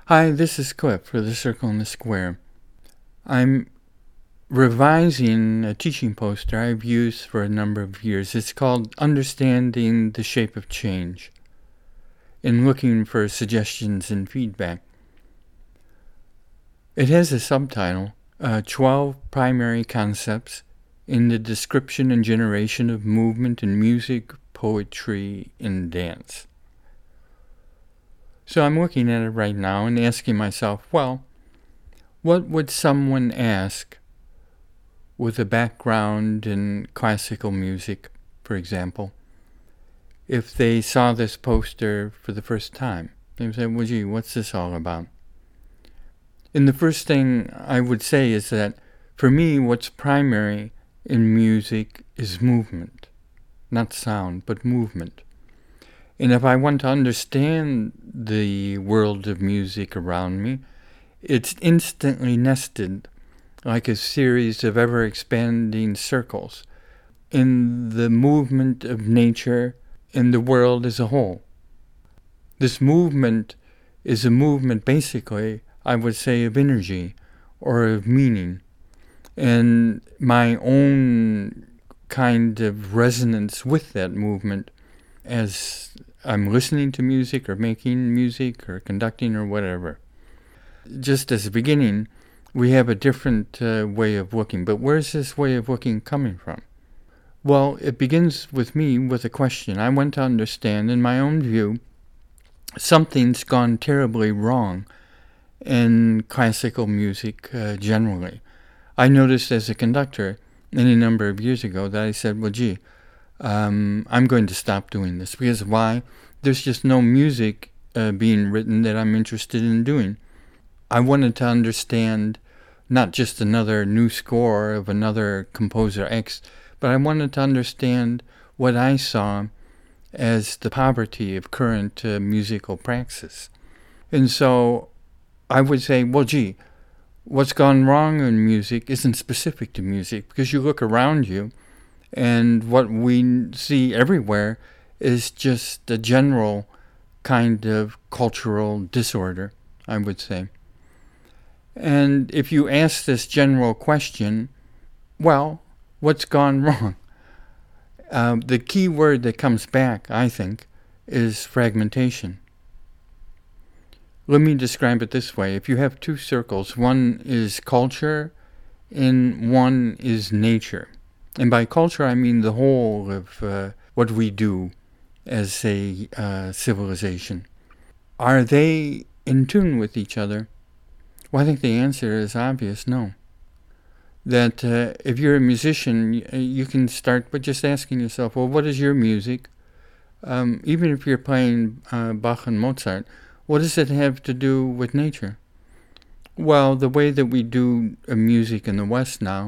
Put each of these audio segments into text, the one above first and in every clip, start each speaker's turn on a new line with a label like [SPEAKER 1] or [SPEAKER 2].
[SPEAKER 1] Hi, this is Cliff for The Circle and the Square. I'm revising a teaching poster I've used for a number of years. It's called Understanding the Shape of Change and looking for suggestions and feedback. It has a subtitle, 12 Primary Concepts in the Description and Generation of Movement in Music, Poetry, and Dance. So I'm looking at it right now and asking myself, well, what would someone ask with a background in classical music, for example, if they saw this poster for the first time? They would say, well, gee, what's this all about? And the first thing I would say is that, for me, what's primary in music is movement. Not sound, but movement. And if I want to understand the world of music around me, it's instantly nested like a series of ever-expanding circles in the movement of nature and the world as a whole. This movement is a movement, basically, I would say, of energy or of meaning. And my own kind of resonance with that movement as I'm listening to music or making music or conducting or whatever. Just as a beginning, we have a different way of looking. But where's this way of looking coming from? Well, it begins with me with a question. I want to understand, in my own view, something's gone terribly wrong in classical music generally. I noticed as a conductor any number of years ago that I said, well, gee, I'm going to stop doing this. Because why? There's just no music being written that I'm interested in doing. I wanted to understand not just another new score of another composer X, but I wanted to understand what I saw as the poverty of current musical praxis. And so I would say, well, gee, what's gone wrong in music isn't specific to music, because you look around you and what we see everywhere is just a general kind of cultural disorder, I would say. And if you ask this general question, well, what's gone wrong? The key word that comes back, I think, is fragmentation. Let me describe it this way. If you have two circles, one is culture and one is nature. And by culture, I mean the whole of what we do as a civilization. Are they in tune with each other? Well, I think the answer is obvious, no. That if you're a musician, you can start by just asking yourself, well, what is your music? Even if you're playing Bach and Mozart, what does it have to do with nature? Well, the way that we do music in the West now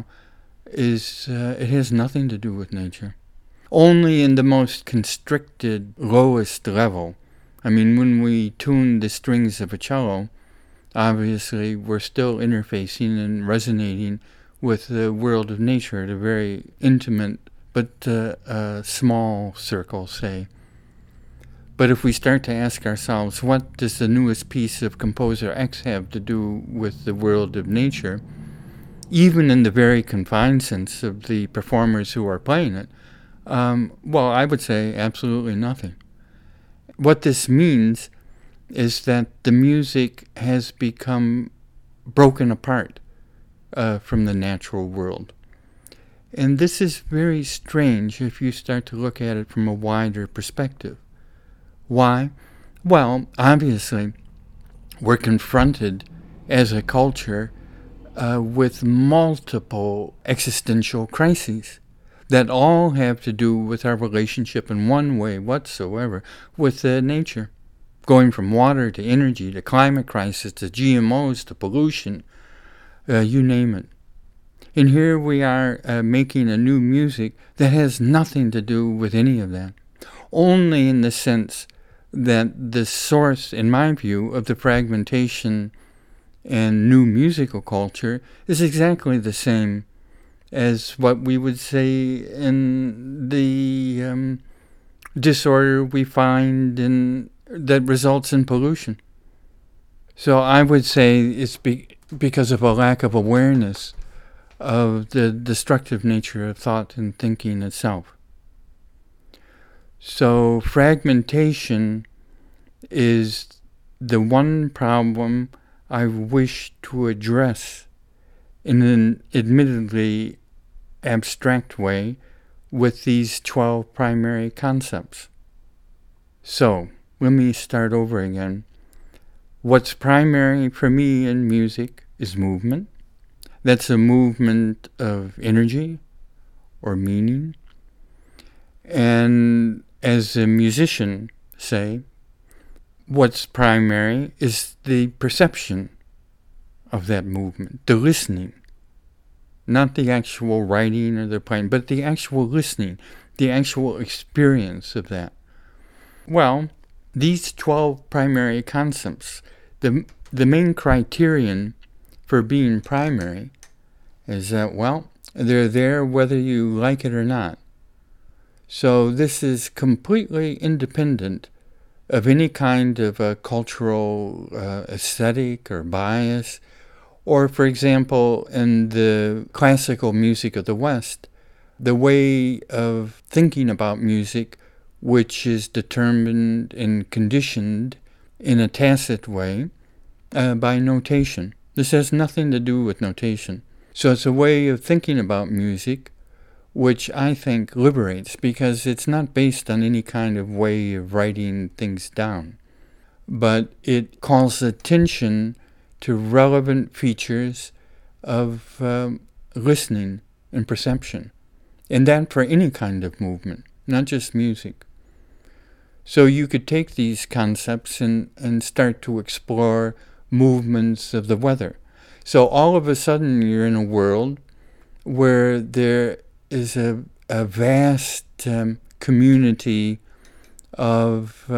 [SPEAKER 1] is it has nothing to do with nature. Only in the most constricted, lowest level. I mean, when we tune the strings of a cello, obviously we're still interfacing and resonating with the world of nature at a very intimate but small circle, say. But if we start to ask ourselves, what does the newest piece of composer X have to do with the world of nature, even in the very confined sense of the performers who are playing it, well, I would say absolutely nothing. What this means is that the music has become broken apart from the natural world. And this is very strange if you start to look at it from a wider perspective. Why? Well, obviously, we're confronted as a culture with multiple existential crises that all have to do with our relationship in one way whatsoever with nature. Going from water to energy to climate crisis to GMOs to pollution, you name it. And here we are making a new music that has nothing to do with any of that. Only in the sense that the source, in my view, of the fragmentation and new musical culture is exactly the same as what we would say in the disorder we find in that results in pollution. So I would say it's because of a lack of awareness of the destructive nature of thought and thinking itself. So fragmentation is the one problem I wish to address in an admittedly abstract way with these 12 primary concepts. So, let me start over again. What's primary for me in music is movement. That's a movement of energy or meaning. And as a musician, say, what's primary is the perception of that movement, the listening. Not the actual writing or the playing, but the actual listening, the actual experience of that. Well, these 12 primary concepts, the main criterion for being primary is that, well, they're there whether you like it or not. So this is completely independent of any kind of a cultural aesthetic or bias. Or, for example, in the classical music of the West, the way of thinking about music, which is determined and conditioned in a tacit way by notation. This has nothing to do with notation. So it's a way of thinking about music which I think liberates, because it's not based on any kind of way of writing things down, but it calls attention to relevant features of listening and perception, and that for any kind of movement, not just music. So you could take these concepts and start to explore movements of the weather. So all of a sudden you're in a world where there is a vast community of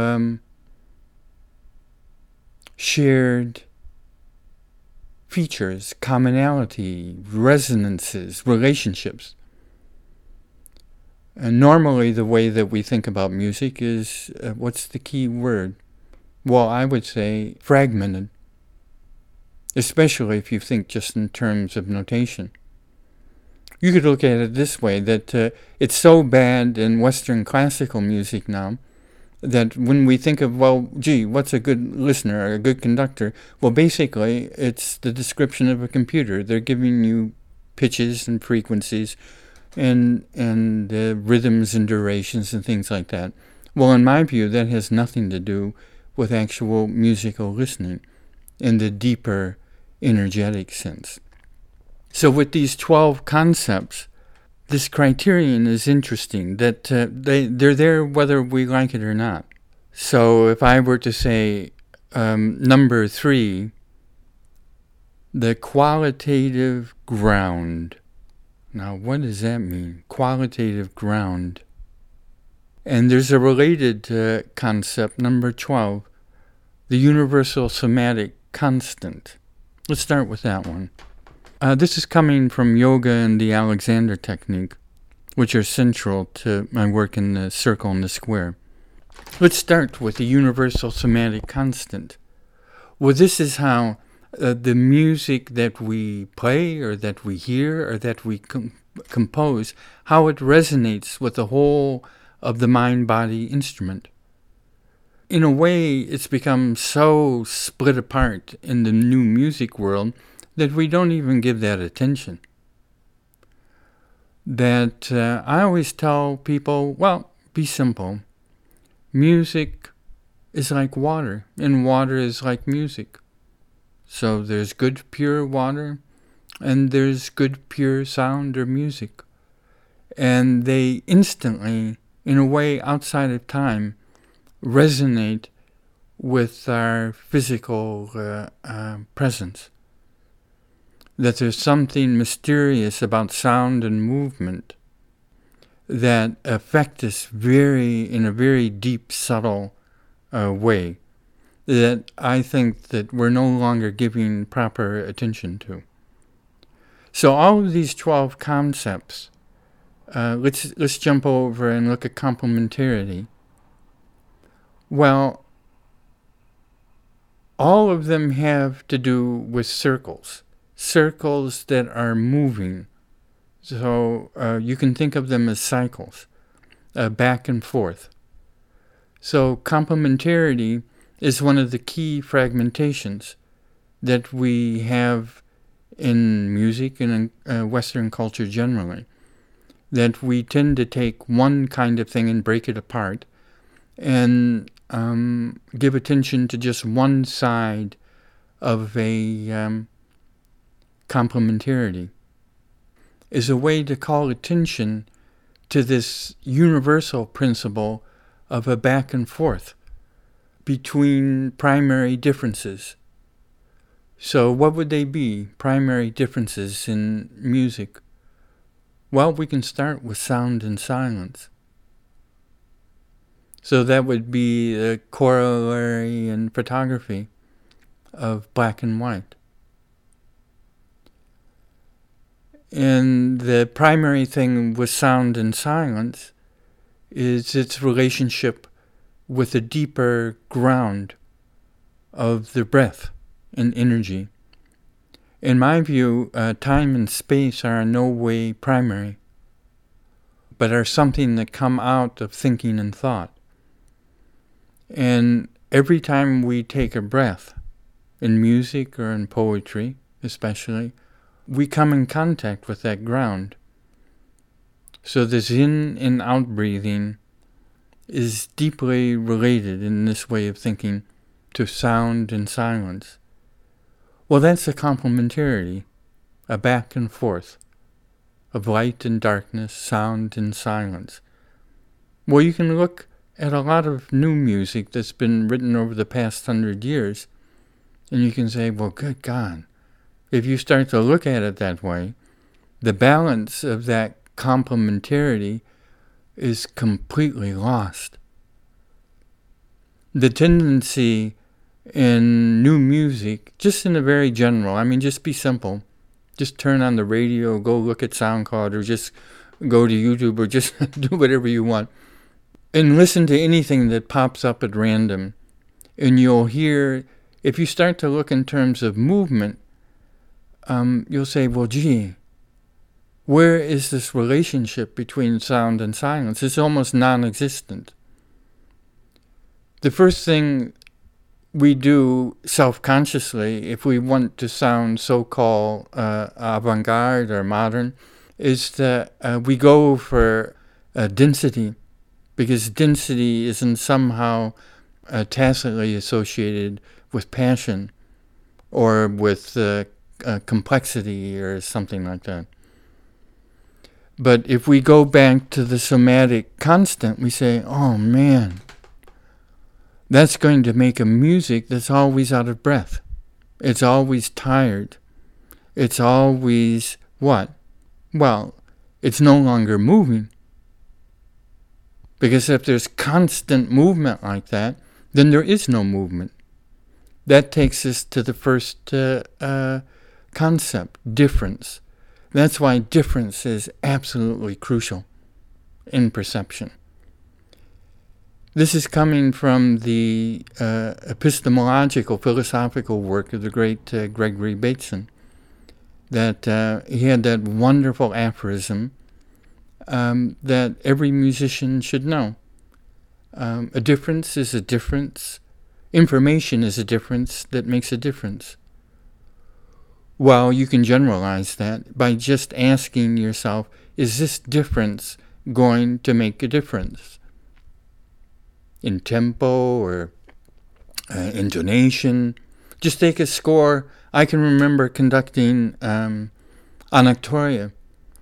[SPEAKER 1] shared features, commonality, resonances, relationships. And normally the way that we think about music is, what's the key word? Well, I would say fragmented, especially if you think just in terms of notation. You could look at it this way, that it's so bad in Western classical music now that when we think of, well, gee, what's a good listener or a good conductor? Well, basically, it's the description of a computer. They're giving you pitches and frequencies and rhythms and durations and things like that. Well, in my view, that has nothing to do with actual musical listening in the deeper energetic sense. So with these 12 concepts, this criterion is interesting, that they're there whether we like it or not. So if I were to say number 3, the qualitative ground. Now, what does that mean? Qualitative ground. And there's a related concept, number 12, the universal somatic constant. Let's start with that one. This is coming from yoga and the Alexander technique, which are central to my work in the circle and the square. Let's start with the universal somatic constant. Well, this is how the music that we play or that we hear or that we compose, how it resonates with the whole of the mind-body instrument. In a way, it's become so split apart in the new music world that we don't even give that attention. That I always tell people, well, be simple. Music is like water, and water is like music. So there's good, pure water, and there's good, pure sound or music. And they instantly, in a way outside of time, resonate with our physical presence. That there's something mysterious about sound and movement that affect us in a very deep, subtle way that I think that we're no longer giving proper attention to. So all of these 12 concepts, let's jump over and look at complementarity. Well, all of them have to do with circles that are moving. So you can think of them as cycles, back and forth. So complementarity is one of the key fragmentations that we have in music and in Western culture generally, that we tend to take one kind of thing and break it apart and give attention to just one side of a complementarity, is a way to call attention to this universal principle of a back and forth between primary differences. So what would they be, primary differences in music? Well, we can start with sound and silence. So that would be the corollary in photography of black and white. And the primary thing with sound and silence is its relationship with the deeper ground of the breath and energy. In my view, time and space are in no way primary, but are something that come out of thinking and thought. And every time we take a breath, in music or in poetry especially, we come in contact with that ground. So this in and out breathing is deeply related in this way of thinking to sound and silence. Well, that's a complementarity, a back and forth of light and darkness, sound and silence. Well, you can look at a lot of new music that's been written over the past 100 years, and you can say, well, good God, if you start to look at it that way, the balance of that complementarity is completely lost. The tendency in new music, just in a very general, just be simple. Just turn on the radio, go look at SoundCloud, or just go to YouTube, or just do whatever you want. And listen to anything that pops up at random. And you'll hear, if you start to look in terms of movement, you'll say, well, gee, where is this relationship between sound and silence? It's almost non-existent. The first thing we do self-consciously, if we want to sound so-called avant-garde or modern, is that we go for density, because density isn't somehow tacitly associated with passion or with complexity or something like that. But if we go back to the somatic constant, we say, oh man, that's going to make a music that's always out of breath. It's always tired. It's always what? Well, it's no longer moving. Because if there's constant movement like that, then there is no movement. That takes us to the first concept, difference. That's why difference is absolutely crucial in perception. This is coming from the epistemological, philosophical work of the great Gregory Bateson, that he had that wonderful aphorism that every musician should know. A difference is a difference. Information is a difference that makes a difference. Well, you can generalize that by just asking yourself, is this difference going to make a difference? In tempo or intonation. Just take a score. I can remember conducting Anactoria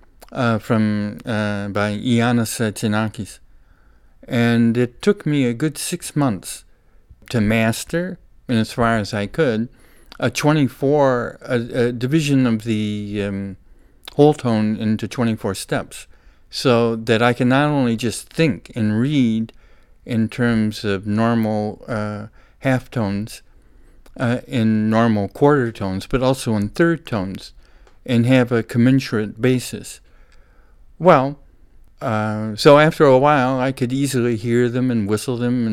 [SPEAKER 1] by Ioannis Xenakis. And it took me a good 6 months to master, and as far as I could, a division of the whole tone into 24 steps, so that I can not only just think and read in terms of normal half tones, in normal quarter tones, but also in third tones, and have a commensurate basis. Well, so after a while, I could easily hear them and whistle them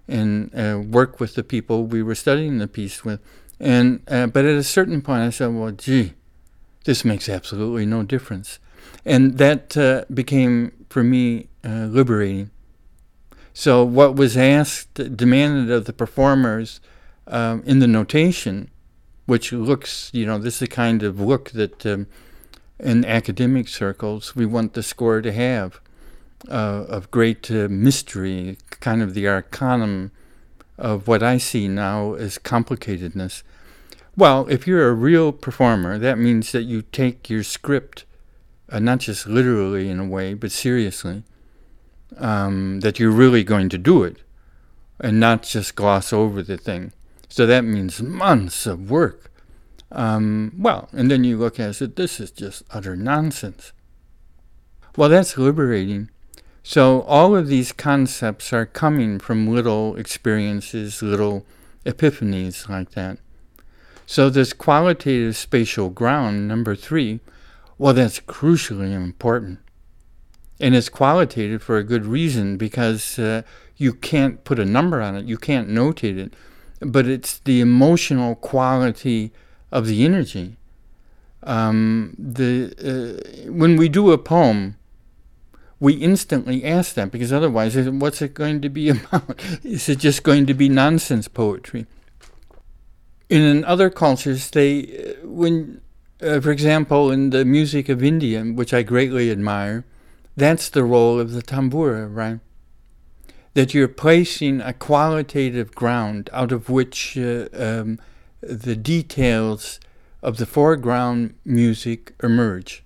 [SPEAKER 1] and work with the people we were studying the piece with. And but at a certain point, I said, well, gee, this makes absolutely no difference. And that became, for me, liberating. So what was asked, demanded of the performers in the notation, which looks, this is the kind of look that in academic circles we want the score to have, of great mystery, kind of the arcanum of what I see now as complicatedness. Well, if you're a real performer, that means that you take your script, not just literally in a way, but seriously, that you're really going to do it, and not just gloss over the thing. So that means months of work. And then you look at it, this is just utter nonsense. Well, that's liberating. So all of these concepts are coming from little experiences, little epiphanies like that. So this qualitative spatial ground, number 3, well, that's crucially important. And it's qualitative for a good reason, because you can't put a number on it, you can't notate it, but it's the emotional quality of the energy. When we do a poem, we instantly ask that, because otherwise, what's it going to be about? Is it just going to be nonsense poetry? In other cultures, for example, in the music of India, which I greatly admire, that's the role of the tambura, right? That you're placing a qualitative ground out of which the details of the foreground music emerge.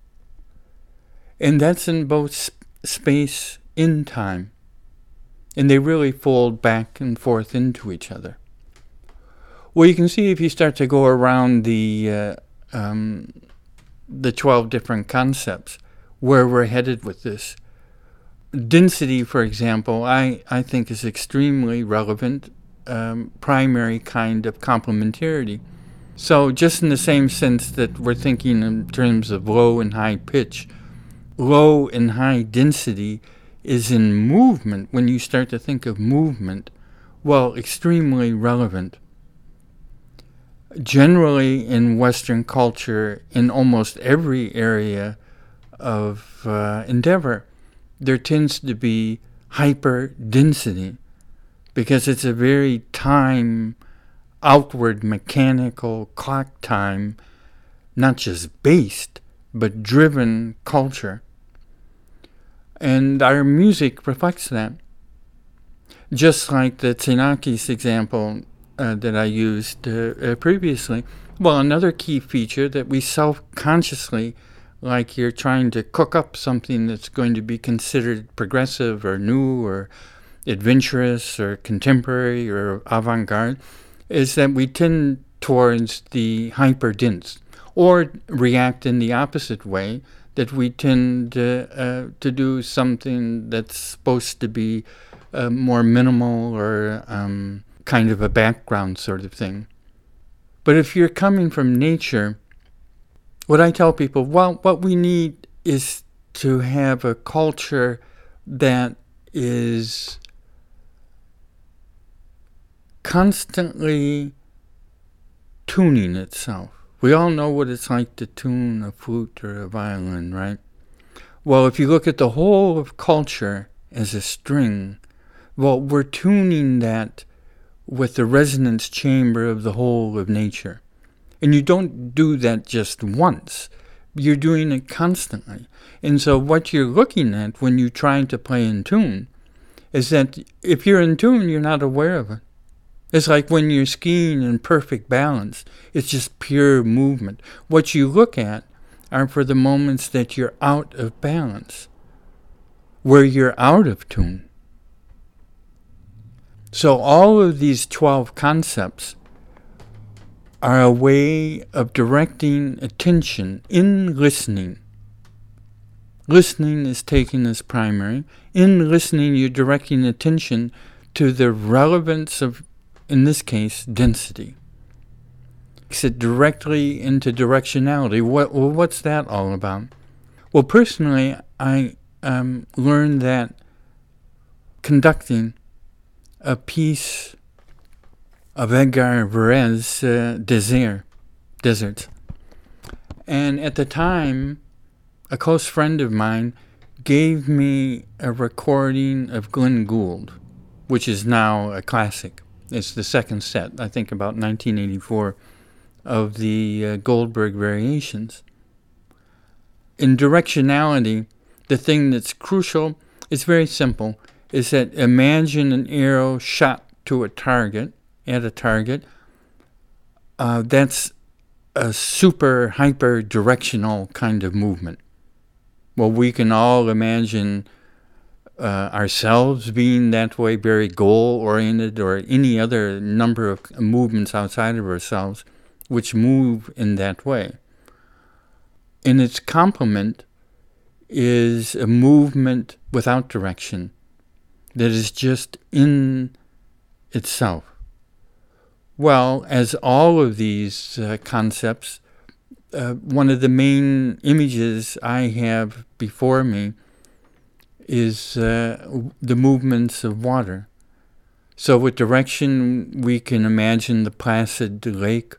[SPEAKER 1] And that's in both space and time. And they really fold back and forth into each other. Well, you can see if you start to go around the 12 different concepts, where we're headed with this. Density, for example, I think is extremely relevant, primary kind of complementarity. So just in the same sense that we're thinking in terms of low and high pitch, low and high density is in movement. When you start to think of movement, well, extremely relevant. Generally in Western culture, in almost every area of endeavor, there tends to be hyper-density, because it's a very time, outward, mechanical, clock time, not just based, but driven culture. And our music reflects that. Just like the Tsinakis example that I used previously. Well, another key feature that we self-consciously, like you're trying to cook up something that's going to be considered progressive or new or adventurous or contemporary or avant-garde, is that we tend towards the hyper-dense, or react in the opposite way, that we tend to do something that's supposed to be more minimal or kind of a background sort of thing. But if you're coming from nature, what I tell people, well, what we need is to have a culture that is constantly tuning itself. We all know what it's like to tune a flute or a violin, right? Well, if you look at the whole of culture as a string, well, we're tuning that with the resonance chamber of the whole of nature. And you don't do that just once. You're doing it constantly. And so what you're looking at when you're trying to play in tune is that if you're in tune, you're not aware of it. It's like when you're skiing in perfect balance. It's just pure movement. What you look at are for the moments that you're out of balance, where you're out of tune. So all of these 12 concepts are a way of directing attention in listening. Listening is taken as primary. In listening, you're directing attention to the relevance of, in this case, density. Takes it directly into directionality. What's that all about? Well, personally, I learned that conducting a piece of Edgar Varèse's Deserts. And at the time, a close friend of mine gave me a recording of Glenn Gould, which is now a classic. It's the second set, I think about 1984, of the Goldberg Variations. In directionality, the thing that's crucial is very simple, is that imagine an arrow shot to a target, that's a super hyper directional kind of movement. Well, we can all imagine ourselves being that way, very goal-oriented, or any other number of movements outside of ourselves which move in that way. And its complement is a movement without direction that is just in itself. Well, as all of these concepts, one of the main images I have before me is the movements of water. So with direction, we can imagine the placid lake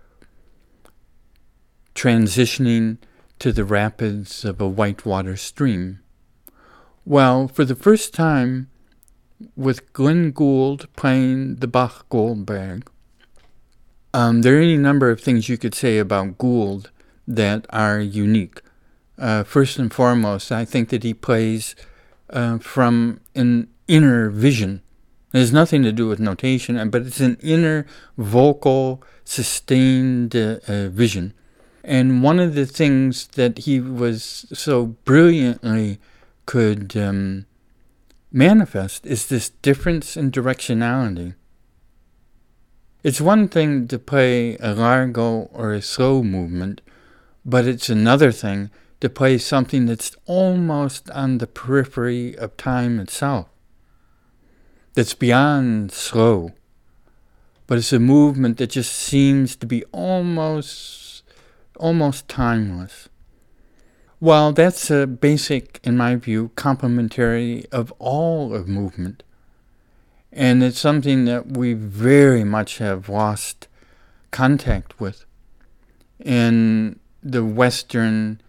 [SPEAKER 1] transitioning to the rapids of a whitewater stream. Well, for the first time, with Glenn Gould playing the Bach Goldberg, there are any number of things you could say about Gould that are unique. First and foremost, I think that he plays from an inner vision. It has nothing to do with notation, but it's an inner vocal, sustained vision. And one of the things that he was so brilliantly could manifest is this difference in directionality. It's one thing to play a largo or a slow movement, but it's another thing to play something that's almost on the periphery of time itself, that's beyond slow, but it's a movement that just seems to be almost timeless. Well, that's a basic, in my view, complementary of all of movement. And it's something that we very much have lost contact with in the Western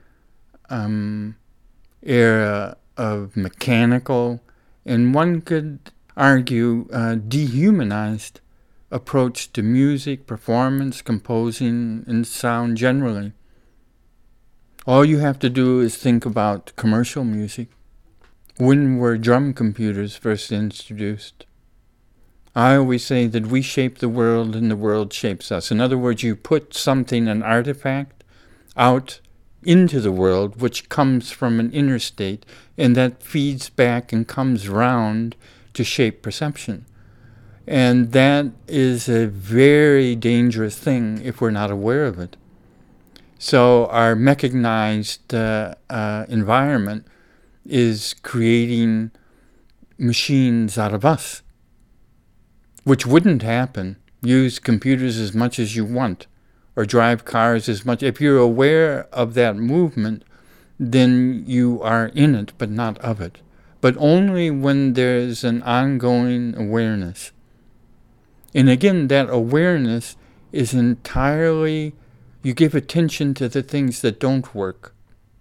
[SPEAKER 1] era of mechanical, and one could argue dehumanized approach to music, performance, composing, and sound generally. All you have to do is think about commercial music. When were drum computers first introduced? I always say that we shape the world and the world shapes us. In other words, you put something, an artifact, out into the world, which comes from an inner state, and that feeds back and comes round to shape perception. And that is a very dangerous thing if we're not aware of it. So our mechanized environment is creating machines out of us, which wouldn't happen. Use computers as much as you want, or drive cars as much. If you're aware of that movement, then you are in it, but not of it. But only when there's an ongoing awareness. And again, that awareness is entirely, you give attention to the things that don't work.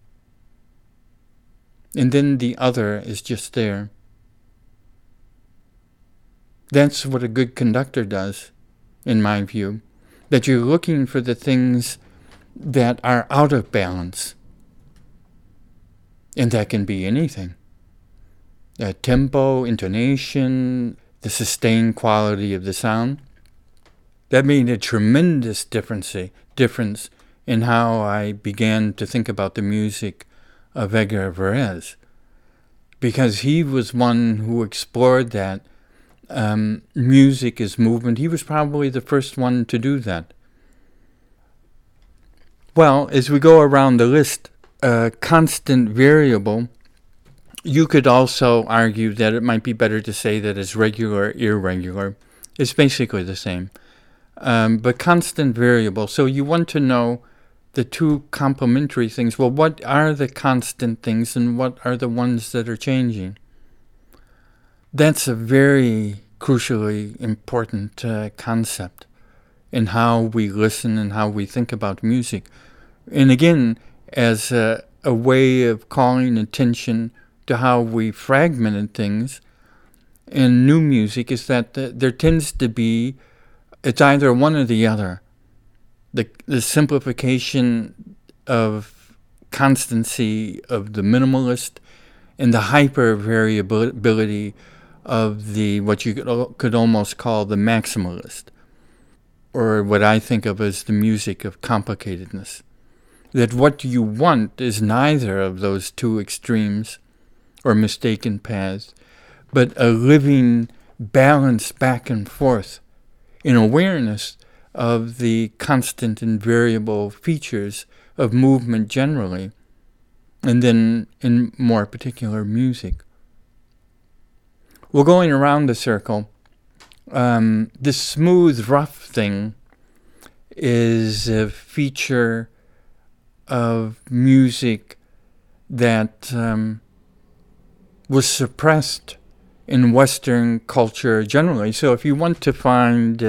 [SPEAKER 1] And then the other is just there. That's what a good conductor does, in my view. That you're looking for the things that are out of balance. And that can be anything. Tempo, intonation, the sustained quality of the sound. That made a tremendous difference in how I began to think about the music of Edgar Varèse. Because he was one who explored that. Music is movement. He was probably the first one to do that. Well, as we go around the list, constant variable, you could also argue that it might be better to say that it's regular, irregular. It's basically the same. But constant variable. So you want to know the two complementary things. Well, what are the constant things and what are the ones that are changing? That's a very crucially important concept in how we listen and how we think about music. And again, as a way of calling attention to how we fragmented things in new music, is that there tends to be, it's either one or the other. The simplification of constancy of the minimalist and the hyper variability of the what you could almost call the maximalist, or what I think of as the music of complicatedness. That what you want is neither of those two extremes or mistaken paths, but a living balance back and forth in awareness of the constant and variable features of movement generally, and then in more particular music. Well, going around the circle, this smooth, rough thing is a feature of music that was suppressed in Western culture generally. So if you want to find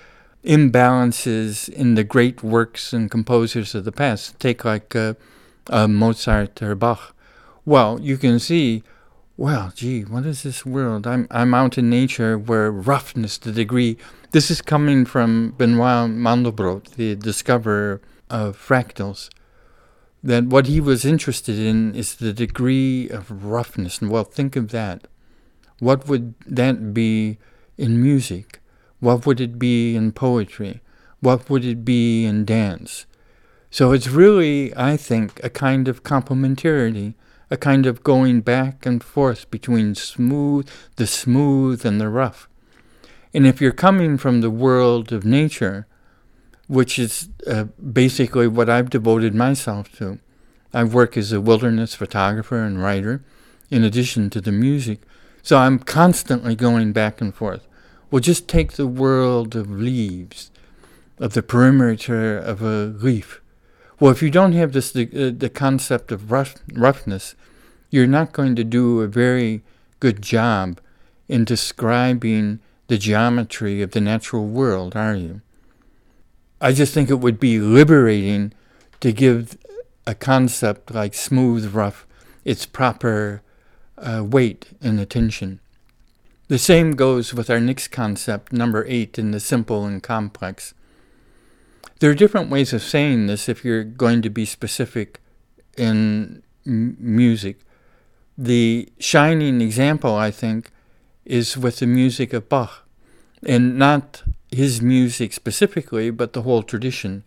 [SPEAKER 1] imbalances in the great works and composers of the past, take like Mozart or Bach, well, you can see, well, gee, what is this world? I'm out in nature where roughness, the degree, this is coming from Benoit Mandelbrot, the discoverer of fractals, that what he was interested in is the degree of roughness. And well, think of that. What would that be in music? What would it be in poetry? What would it be in dance? So it's really, I think, a kind of complementarity, a kind of going back and forth between the smooth and the rough. And if you're coming from the world of nature, which is basically what I've devoted myself to, I work as a wilderness photographer and writer, in addition to the music, so I'm constantly going back and forth. Well, just take the world of leaves, of the perimeter of a leaf. Well, if you don't have this the concept of roughness, you're not going to do a very good job in describing the geometry of the natural world, are you? I just think it would be liberating to give a concept like smooth, rough, its proper weight and attention. The same goes with our next concept, number 8, in the simple and complex. There are different ways of saying this if you're going to be specific in music. The shining example, I think, is with the music of Bach, and not his music specifically, but the whole tradition,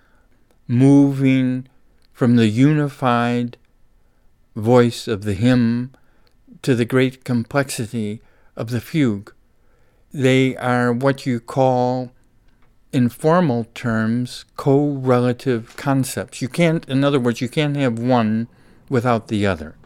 [SPEAKER 1] moving from the unified voice of the hymn to the great complexity of the fugue. They are what you call, in formal terms, correlative concepts. You can't, in other words, you can't have one without the other.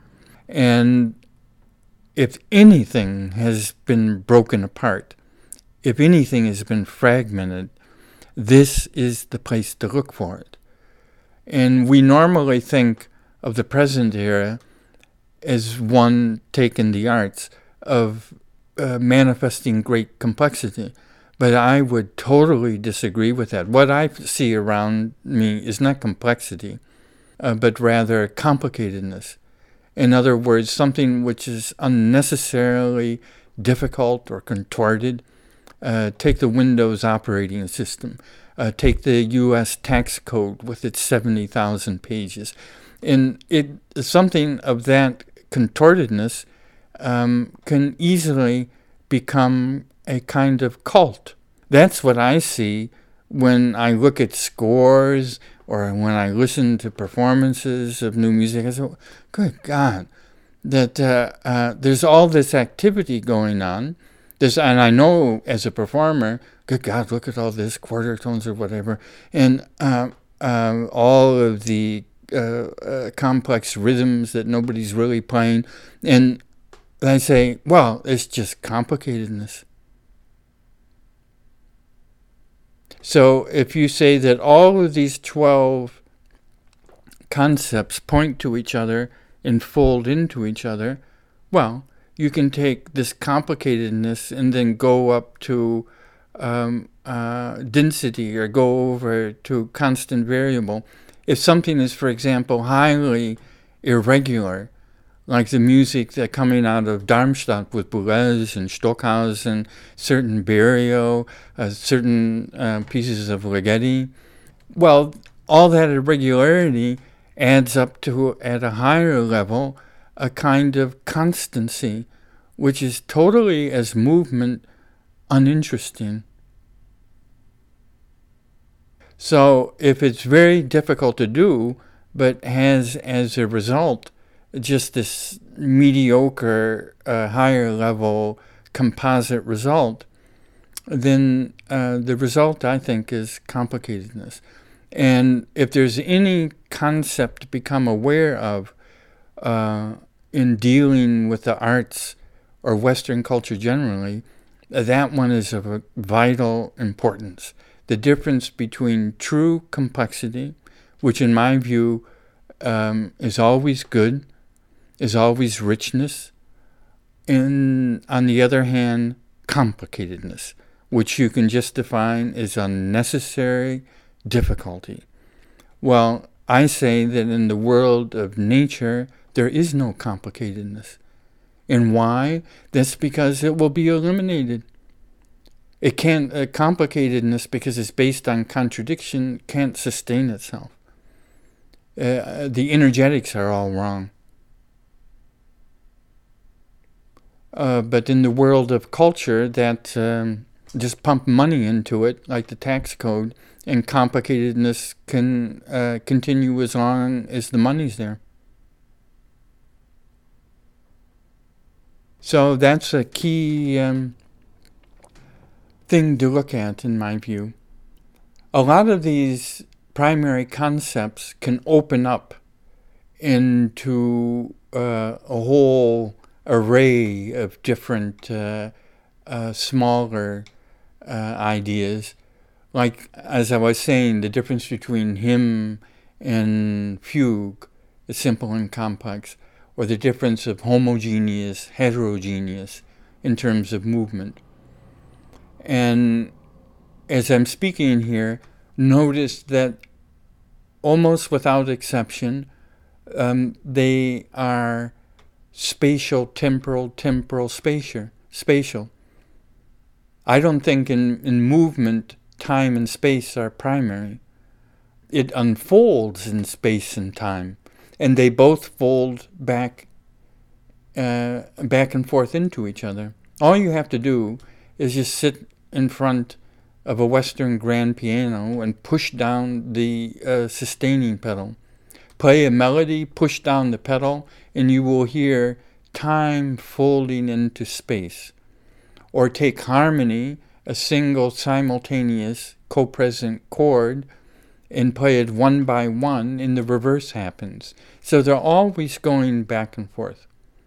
[SPEAKER 1] And if anything has been broken apart, if anything has been fragmented, this is the place to look for it. And we normally think of the present era as one, taken the arts, of manifesting great complexity. But I would totally disagree with that. What I see around me is not complexity, but rather complicatedness. In other words, something which is unnecessarily difficult or contorted. Take the Windows operating system. Take the U.S. tax code with its 70,000 pages. And something of that contortedness can easily become a kind of cult. That's what I see when I look at scores or when I listen to performances of new music. I say, good God, that there's all this activity going on. And I know as a performer, good God, look at all this quarter tones or whatever, and all of the complex rhythms that nobody's really playing. And I say, well, it's just complicatedness. So if you say that all of these 12 concepts point to each other and fold into each other, well, you can take this complicatedness and then go up to density or go over to constant variable. If something is, for example, highly irregular, like the music that coming out of Darmstadt with Boulez and Stockhausen, certain Berio, certain pieces of Ligeti, well, all that irregularity adds up to, at a higher level, a kind of constancy, which is totally, as movement, uninteresting. So if it's very difficult to do, but has as a result just this mediocre, higher level composite result, then the result, I think, is complicatedness. And if there's any concept to become aware of in dealing with the arts or Western culture generally, that one is of a vital importance. The difference between true complexity, which in my view is always good, is always richness, and on the other hand, complicatedness, which you can just define as unnecessary difficulty. Well, I say that in the world of nature, there is no complicatedness. And why? That's because it will be eliminated. It can't, complicatedness, because it's based on contradiction, can't sustain itself. The energetics are all wrong. But in the world of culture that just pump money into it, like the tax code, and complicatedness can continue as long as the money's there. So that's a key thing to look at, in my view. A lot of these primary concepts can open up into a whole array of different smaller ideas. Like, as I was saying, the difference between hymn and fugue, the simple and complex, or the difference of homogeneous, heterogeneous in terms of movement. And as I'm speaking here, notice that almost without exception, they are spatial, temporal, spatial. I don't think in movement, time and space are primary. It unfolds in space and time, and they both fold back and forth into each other. All you have to do is just sit in front of a Western grand piano and push down the sustaining pedal. Play a melody, push down the pedal, and you will hear time folding into space. Or take harmony, a single simultaneous co-present chord, and play it one by one, and the reverse happens. So they're always going back and forth.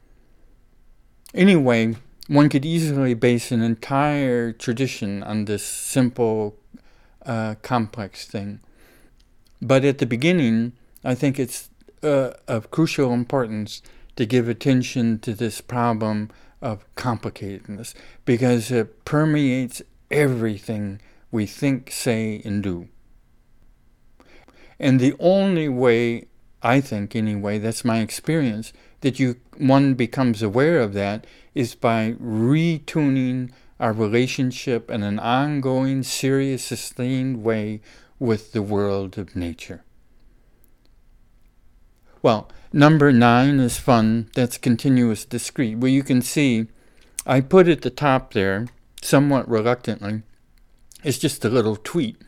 [SPEAKER 1] Anyway, one could easily base an entire tradition on this simple, complex thing. But at the beginning, I think it's of crucial importance to give attention to this problem of complicatedness, because it permeates everything we think, say, and do. And the only way, I think anyway, that's my experience, that one becomes aware of that is by retuning our relationship in an ongoing, serious, sustained way with the world of nature. Well, number 9 is fun. That's continuous discrete. Well, you can see I put at the top there, somewhat reluctantly, it's just a little tweet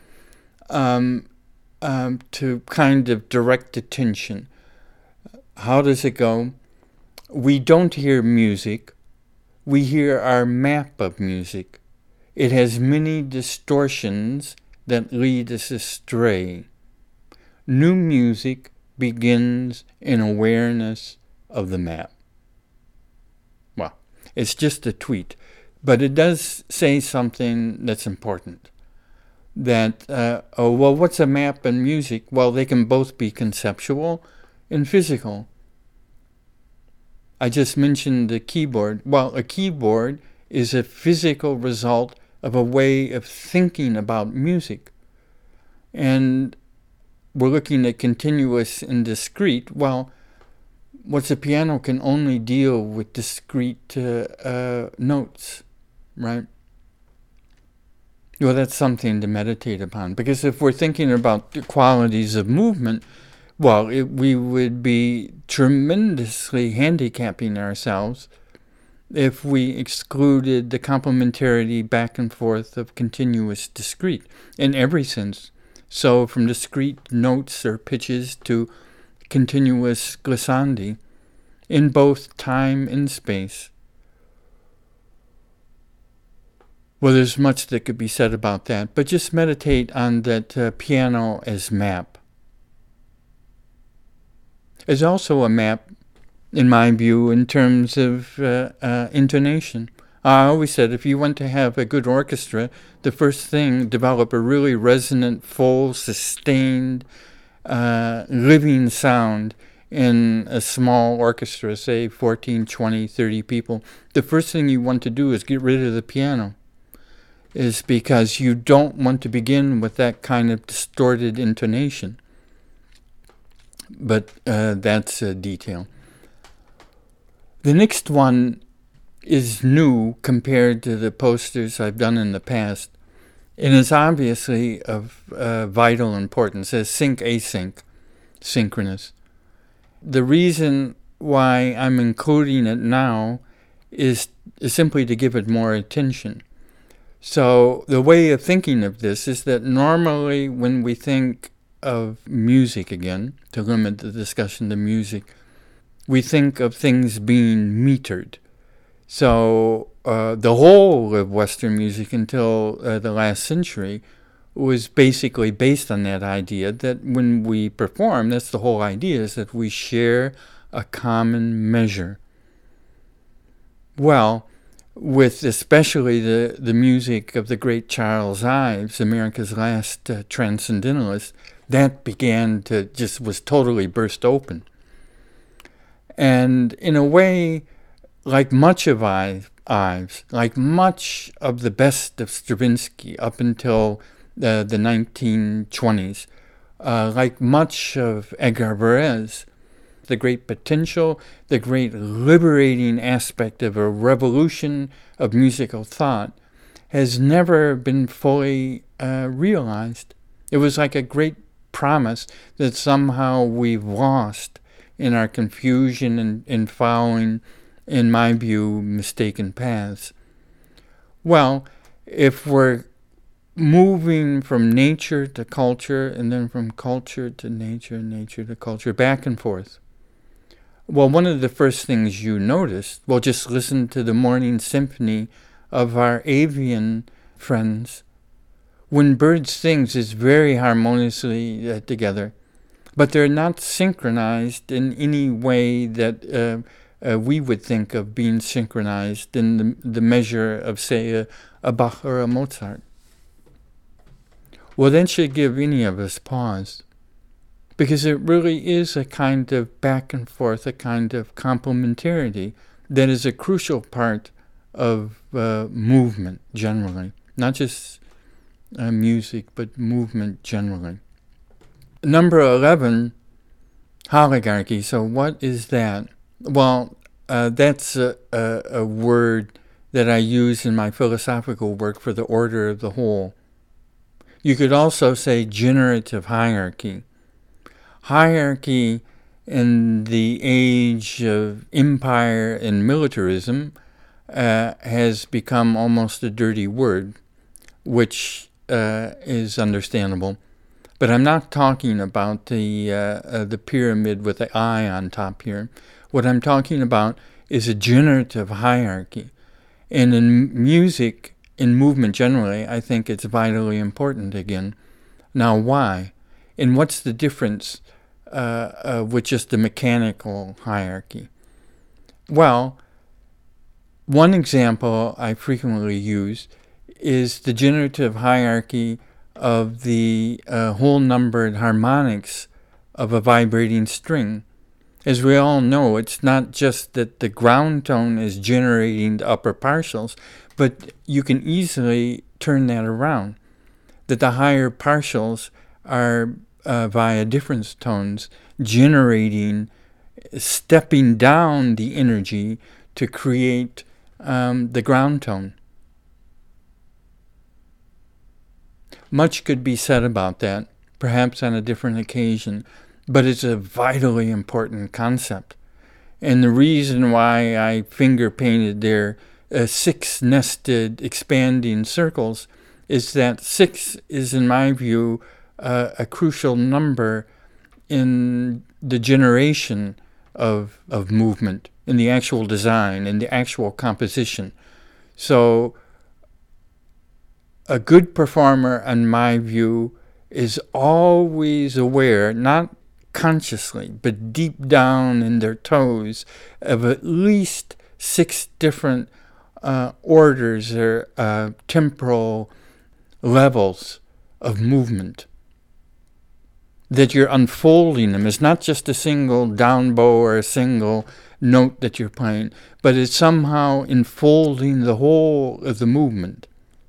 [SPEAKER 1] to kind of direct attention. How does it go? We don't hear music. We hear our map of music. It has many distortions that lead us astray. New music begins in awareness of the map. Well, it's just a tweet, but it does say something that's important. That, what's a map and music? Well, they can both be conceptual and physical. I just mentioned the keyboard. Well, a keyboard is a physical result of a way of thinking about music. And we're looking at continuous and discrete. Well, what's a piano can only deal with discrete notes, right? Well, that's something to meditate upon. Because if we're thinking about the qualities of movement, well, we would be tremendously handicapping ourselves if we excluded the complementarity back and forth of continuous discrete in every sense. So from discrete notes or pitches to continuous glissandi in both time and space. Well, there's much that could be said about that, but just meditate on that piano as map. It's also a map, in my view, in terms of intonation. I always said if you want to have a good orchestra, the first thing, develop a really resonant, full, sustained, living sound in a small orchestra, say 14, 20, 30 people. The first thing you want to do is get rid of the piano, is because you don't want to begin with that kind of distorted intonation. But that's a detail. The next one is new compared to the posters I've done in the past, and is obviously of vital importance as sync-async, synchronous. The reason why I'm including it now is simply to give it more attention. So the way of thinking of this is that normally when we think of music again, to limit the discussion to music, we think of things being metered. So the whole of Western music until the last century was basically based on that idea that when we perform, that's the whole idea, is that we share a common measure. Well, with especially the music of the great Charles Ives, America's last transcendentalist, that began to was totally burst open. And in a way, like much of Ives, like much of the best of Stravinsky up until the 1920s, like much of Edgar Varese, the great potential, the great liberating aspect of a revolution of musical thought has never been fully realized. It was like a great promise that somehow we've lost in our confusion and in following, in my view, mistaken paths. Well, if we're moving from nature to culture and then from culture to nature, nature to culture, back and forth, well, one of the first things you notice, well, just listen to the morning symphony of our avian friends. When birds sing, it's very harmoniously together, but they're not synchronized in any way that we would think of being synchronized in the measure of, say, a Bach or a Mozart. Well, that should give any of us pause, because it really is a kind of back and forth, a kind of complementarity that is a crucial part of movement generally, not just music, but movement generally. Number 11, oligarchy. So what is that? Well, that's a word that I use in my philosophical work for the order of the whole. You could also say generative hierarchy. Hierarchy in the age of empire and militarism has become almost a dirty word, which is understandable. But I'm not talking about the pyramid with the eye on top here. What I'm talking about is a generative hierarchy. And in music, in movement generally, I think it's vitally important again. Now, why? And what's the difference with just the mechanical hierarchy? Well, one example I frequently use is the generative hierarchy of the whole-numbered harmonics of a vibrating string. as we all know, it's not just that the ground tone is generating the upper partials, but you can easily turn that around, that the higher partials are via difference tones generating, stepping down the energy to create the ground tone. Much could be said about that, perhaps on a different occasion, but it's a vitally important concept. And the reason why I finger painted there 6 nested expanding circles is that 6 is, in my view, a crucial number in the generation of movement, in the actual design, in the actual composition. So a good performer, in my view, is always aware, not consciously, but deep down in their toes, of at least 6 different orders or temporal levels of movement. That you're unfolding them. It's not just a single down bow or a single note that you're playing, but it's somehow enfolding the whole of the movement.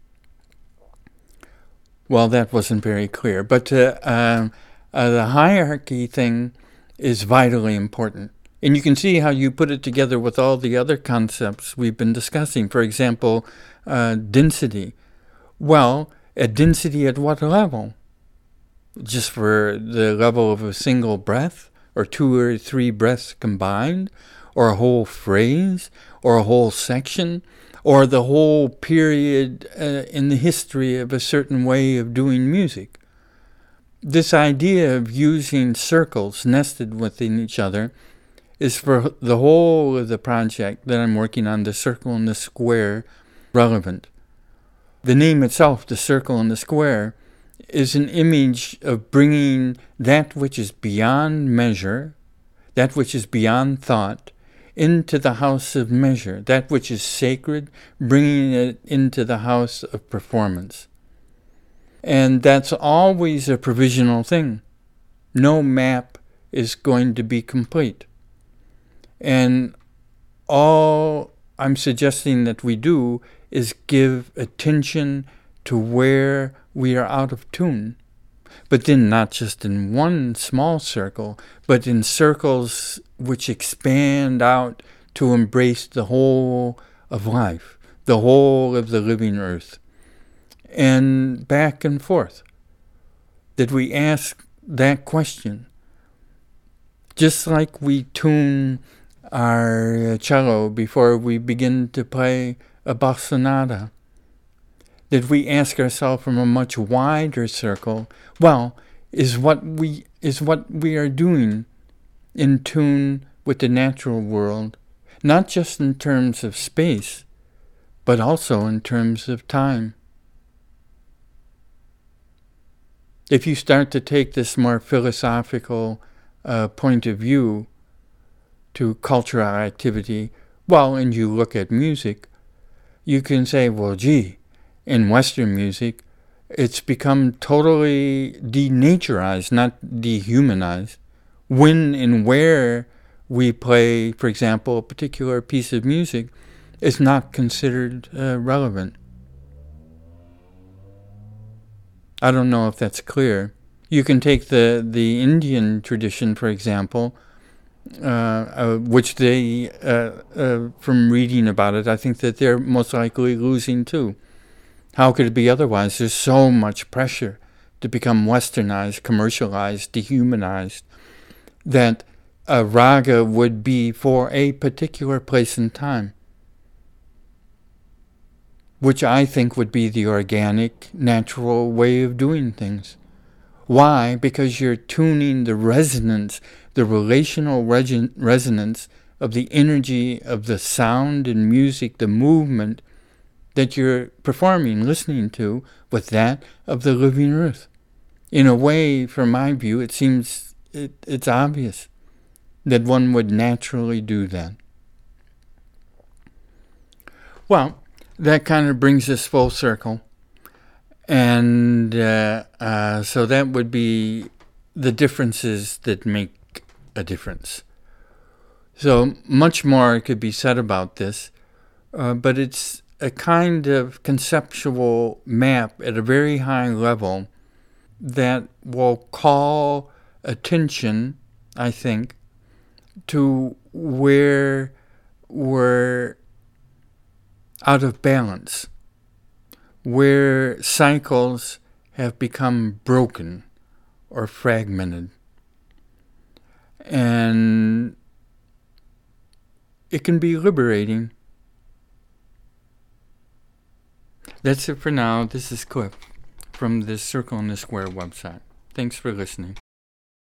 [SPEAKER 1] Well, that wasn't very clear, but the hierarchy thing is vitally important. And you can see how you put it together with all the other concepts we've been discussing. For example, density. Well, a density at what level? Just for the level of a single breath, or 2 or 3 breaths combined, or a whole phrase, or a whole section, or the whole period in the history of a certain way of doing music. This idea of using circles nested within each other is for the whole of the project that I'm working on, the circle and the square, relevant. The name itself, the circle and the square, is an image of bringing that which is beyond measure, that which is beyond thought, into the house of measure, that which is sacred, bringing it into the house of performance. And that's always a provisional thing. No map is going to be complete. And all I'm suggesting that we do is give attention to where we are out of tune. But then not just in one small circle, but in circles which expand out to embrace the whole of life, the whole of the living earth. And back and forth. That we ask that question. Just like we tune our cello before we begin to play a bossa nova. That we ask ourselves from a much wider circle, well, is what we are doing in tune with the natural world, not just in terms of space, but also in terms of time. If you start to take this more philosophical point of view to cultural activity, well, and you look at music, you can say, well, gee, in Western music, it's become totally denaturized, not dehumanized. When and where we play, for example, a particular piece of music is not considered relevant. I don't know if that's clear. You can take the Indian tradition, for example, which they, from reading about it, I think that they're most likely losing too. How could it be otherwise? There's so much pressure to become westernized, commercialized, dehumanized, that a raga would be for a particular place and time, which I think would be the organic, natural way of doing things. Why? Because you're tuning the resonance, the relational resonance of the energy of the sound and music, the movement that you're performing, listening to, with that of the living earth. In a way, from my view, it seems it's obvious that one would naturally do that. Well, that kind of brings us full circle. And so that would be the differences that make a difference. So much more could be said about this, but it's a kind of conceptual map at a very high level that will call attention, I think, to where we're out of balance, where cycles have become broken or fragmented. And it can be liberating. That's it for now. This is Cliff from the Circle in the Square website. Thanks for listening.